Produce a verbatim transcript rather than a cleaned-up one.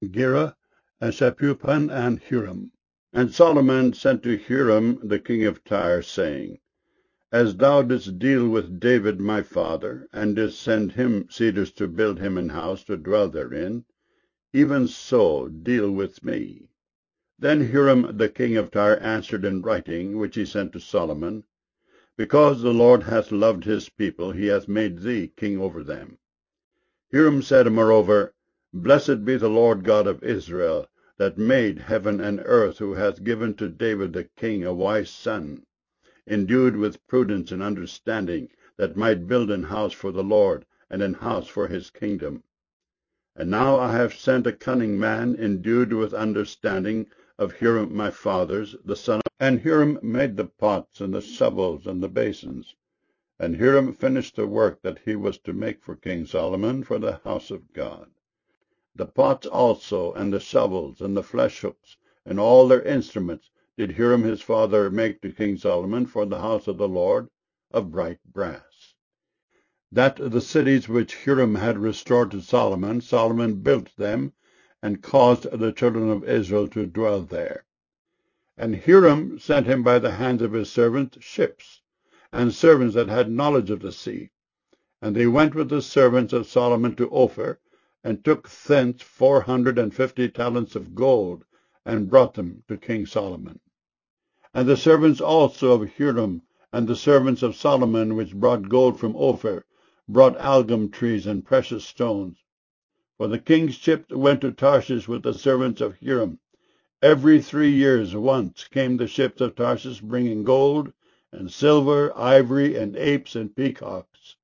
Gera, and Shephupan, and Huram. And Solomon sent to Huram the king of Tyre, saying, As thou didst deal with David my father, and didst send him cedars to build him an house to dwell therein, even so deal with me. Then Huram the king of Tyre answered in writing, which he sent to Solomon, Because the Lord hath loved his people, he hath made thee king over them. Huram said moreover, Blessed be the Lord God of Israel, that made heaven and earth, who hath given to David the king a wise son, endued with prudence and understanding, that might build an house for the Lord, and an house for his kingdom. And now I have sent a cunning man, endued with understanding, of Huram my father's, the son of... And Huram made the pots, and the shovels, and the basins. And Huram finished the work that he was to make for King Solomon for the house of God. The pots also, and the shovels, and the flesh hooks, and all their instruments, did Huram his father make to King Solomon for the house of the Lord, of bright brass. That the cities which Huram had restored to Solomon, Solomon built them, and caused the children of Israel to dwell there. And Huram sent him by the hands of his servants ships, and servants that had knowledge of the sea. And they went with the servants of Solomon to Ophir, and took thence four hundred and fifty talents of gold, and brought them to King Solomon. And the servants also of Huram, and the servants of Solomon, which brought gold from Ophir, brought algum trees and precious stones. For the king's ships went to Tarshish with the servants of Huram. Every three years once came the ships of Tarshish, bringing gold, and silver, ivory, and apes, and peacocks.